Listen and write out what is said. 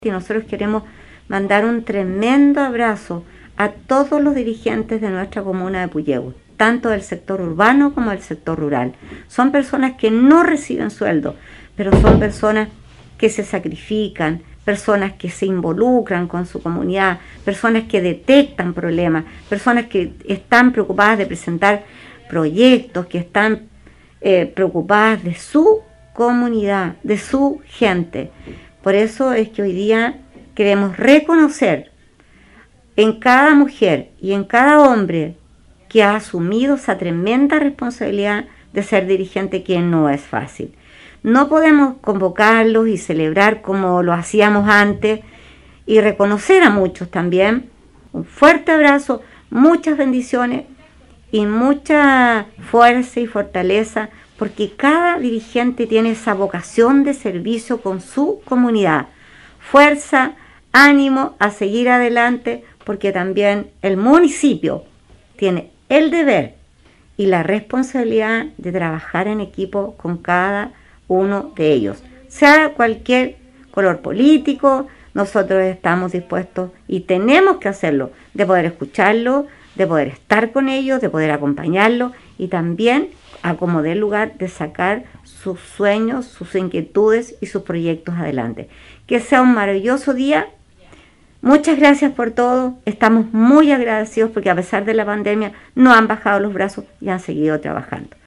Y nosotros queremos mandar un tremendo abrazo a todos los dirigentes de nuestra comuna de Puyehue, tanto del sector urbano como del sector rural. Son personas que no reciben sueldo, pero son personas que se sacrifican, personas que se involucran con su comunidad, personas que detectan problemas, personas que están preocupadas de presentar proyectos, que están preocupadas de su comunidad, de su gente. Por eso es que hoy día queremos reconocer en cada mujer y en cada hombre que ha asumido esa tremenda responsabilidad de ser dirigente, que no es fácil. No podemos convocarlos y celebrar como lo hacíamos antes, y reconocer a muchos también. Un fuerte abrazo, muchas bendiciones y mucha fuerza y fortaleza, porque cada dirigente tiene esa vocación de servicio con su comunidad. Fuerza, ánimo a seguir adelante, porque también el municipio tiene el deber y la responsabilidad de trabajar en equipo con cada uno de ellos. Sea cualquier color político, nosotros estamos dispuestos y tenemos que hacerlo, de poder escucharlo, de poder estar con ellos, de poder acompañarlos y también a como dé lugar de sacar sus sueños, sus inquietudes y sus proyectos adelante. Que sea un maravilloso día. Muchas gracias por todo. Estamos muy agradecidos porque a pesar de la pandemia no han bajado los brazos y han seguido trabajando.